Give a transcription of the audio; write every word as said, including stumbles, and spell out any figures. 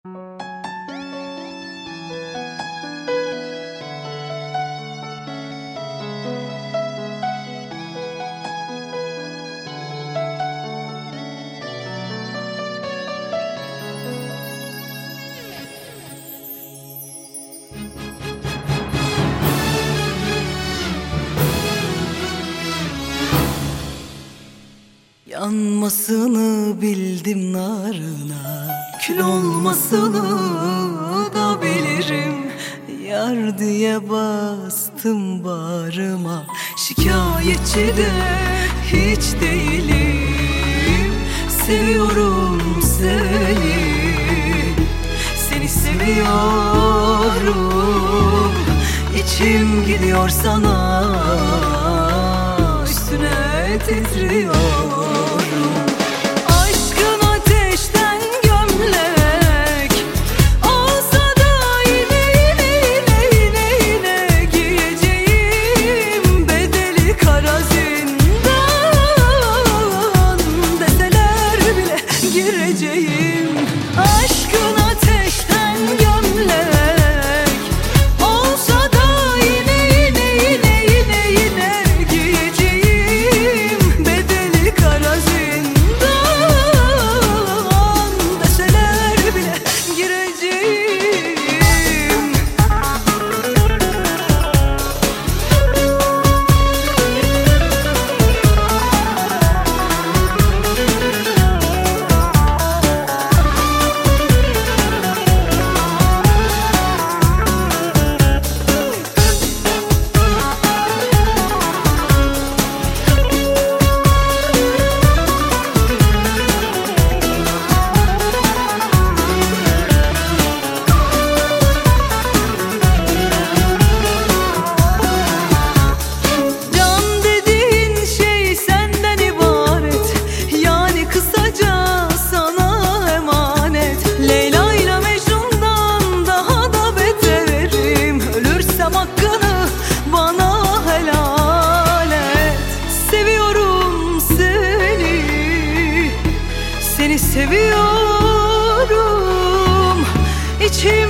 Yanmasını bildim narına, kül olmasını da bilirim. Yar diye bastım bağrıma, şikayetçi de hiç değilim. Seviyorum seni, seni seviyorum. İçim gidiyor sana, üstüne titriyorum. Aşkın ateşten gömlek olsa da yine yine yine yine yine giyeceğim. Bedeli kara zindan deseler bile gireceğim. Aşkın ateşten gömlek olsa da yine yine yine yine yine giyeceğim. Bedeli kara zindan deseler bile gireceğim. Can dediğin şey senden ibaret, yani kısaca sana emanet. Leyla ile Mecnun'dan daha da beterim. Ölürsem hakkını bana helal et. Seviyorum seni, seni seviyorum. İçim